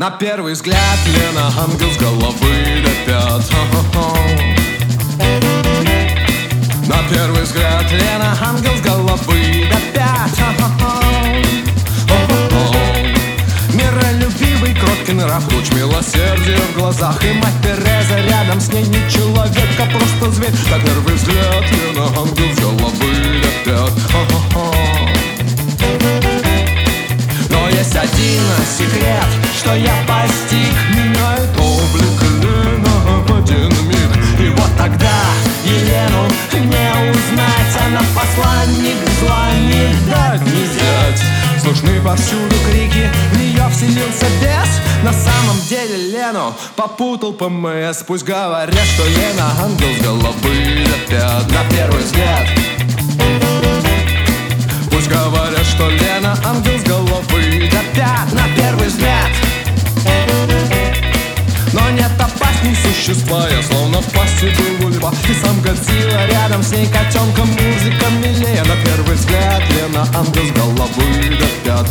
На первый взгляд Лена ангел с головы до пят. На первый взгляд Лена ангел с головы до пят. Миролюбивый, кроткий нрав, луч милосердия в глазах. И мать Тереза рядом с ней не человек, а просто зверь. На первый взгляд Лена ангел с головы до пят. Но есть один секрет, что я постиг. Меняет облик Лена в один миг. И вот тогда Елену не узнать. Она посланник зла, не дать, не взять. Слышны повсюду крики, в нее вселился бес. На самом деле Лену попутал ПМС. Пусть говорят, что Лена ангел с головы до пят. На первый взгляд. Пусть говорят, что Лена ангел с головы до пят. На первый взгляд. Но нет опасней существа, я словно в пасти был у льва. И сам Годзилла рядом с ней котенком, музыка милее. На первый взгляд Лена ангел с головы до пят.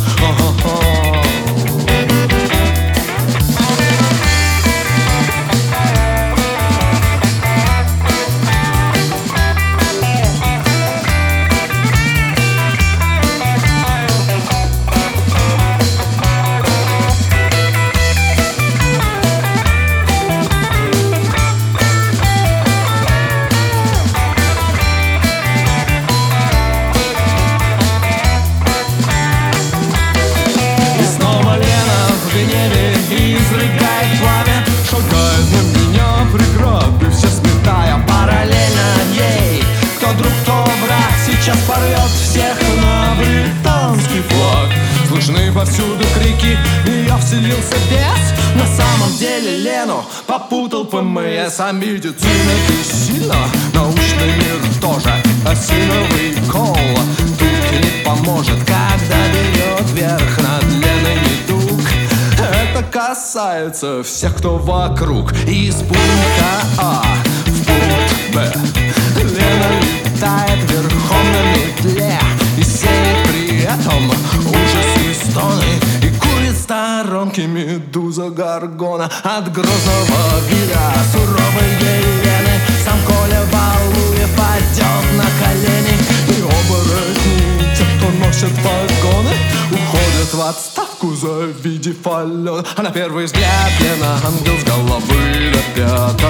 Сейчас порвет всех на британский флаг. Слышны повсюду крики, в нее вселился бес. На самом деле Лену попутал ПМС. А медицина бессильна, научный мир тоже. Осиновый кол тут не поможет, когда берет верх над Леной недуг. Это касается всех, кто вокруг. Из пункта А в пункт Б Лена летает верхом на метле и сеет при этом ужас и стоны. И курит сторонки медуза Горгона. От грозного вида суровой Елены сам Коля Валуев падет на колени. И оборотни, те, кто носит погоны, уходят в отставку, завидев Алену. А на первый взгляд Лена ангел с головы до пят.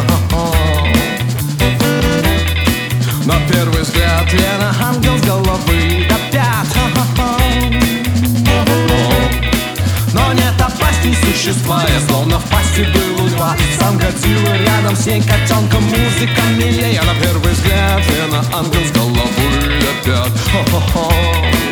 На первый взгляд Лена ангел с головы до пят. Но нет опасней существа, я словно в пасти был у льва. Сам Годзилла рядом с ней котенком, музыка милее. На первый взгляд Лена ангел с головы до пят.